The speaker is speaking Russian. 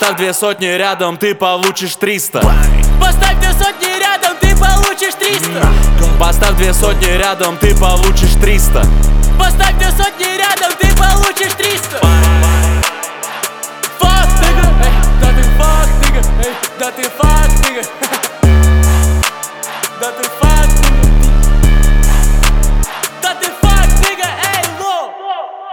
Поставь 2 сотни рядом, ты получишь 300. Поставь 2 сотни рядом, ты получишь 300. Поставь 2 сотни рядом, ты получишь 300. Поставь 2 сотни рядом, ты получишь 300.